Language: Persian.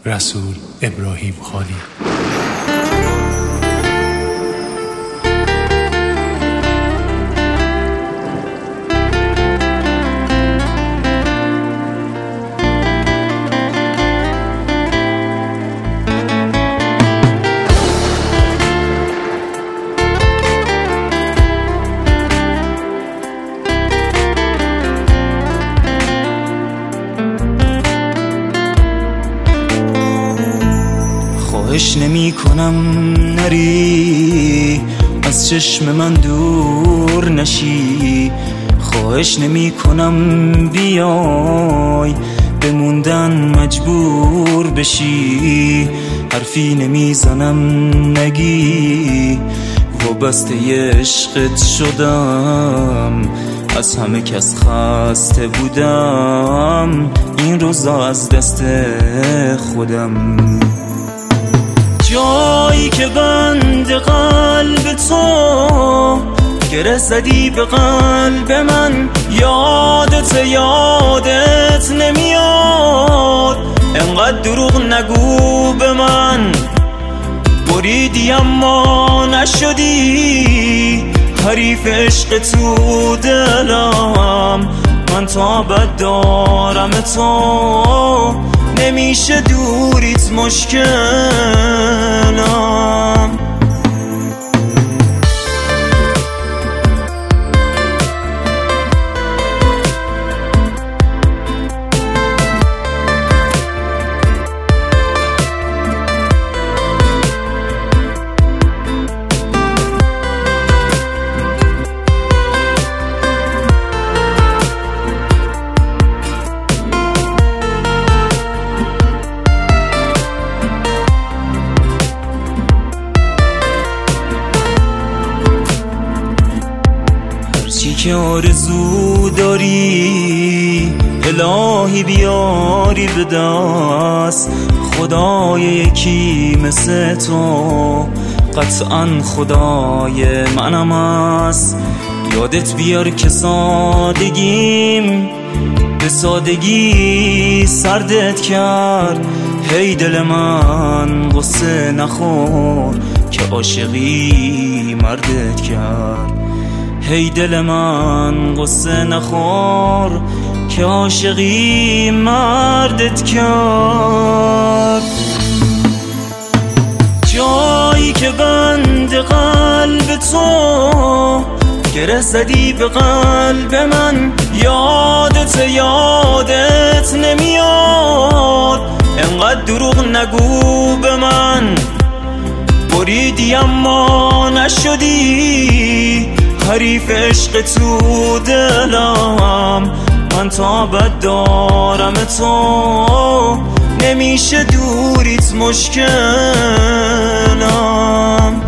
رسول ابراهیم خانی. خواهش نمی کنم نری از چشم من دور نشی، خواهش نمی کنم بیای بموندن مجبور بشی، حرفی نمی زنم نگی وابسته عشقت شدم، از همه کس خسته بودم این روزا از دست خودم. جایی که بند قلب تو گره زدی به قلب من، یادت نمیاد، انقدر دروغ نگو به من، بریدی اما نشدی حریف عشق تو دلم، من تا بد دارم تو نمیشه دوریت مشکلم. چی که آرزو داری الهی بیاری به دست، خدای یکی مثل تو قطعا خدای منم است، یادت بیار که سادگیم به سادگی سردت کرد، هی دل من غصه نخور که عاشقی مردت کرد، هی دل من غصه نخور که عاشقی مردت کرد. جایی که بند قلب تو گره زدی به قلب من، یادت نمیاد، انقدر دروغ نگو به من، بریدی اما نشدی حریف عشق تو دلم، من تا بد دارم تو نمیشه دوریت مشکلم.